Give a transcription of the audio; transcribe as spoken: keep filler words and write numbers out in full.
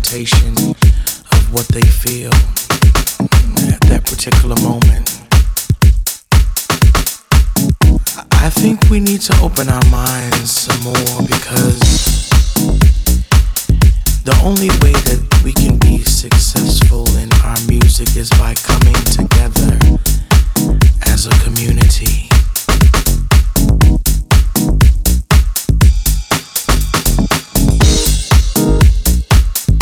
representation of what they feel at that particular moment. I think we need to open our minds some more, because the only way that we can be successful in our music is by coming together as a community.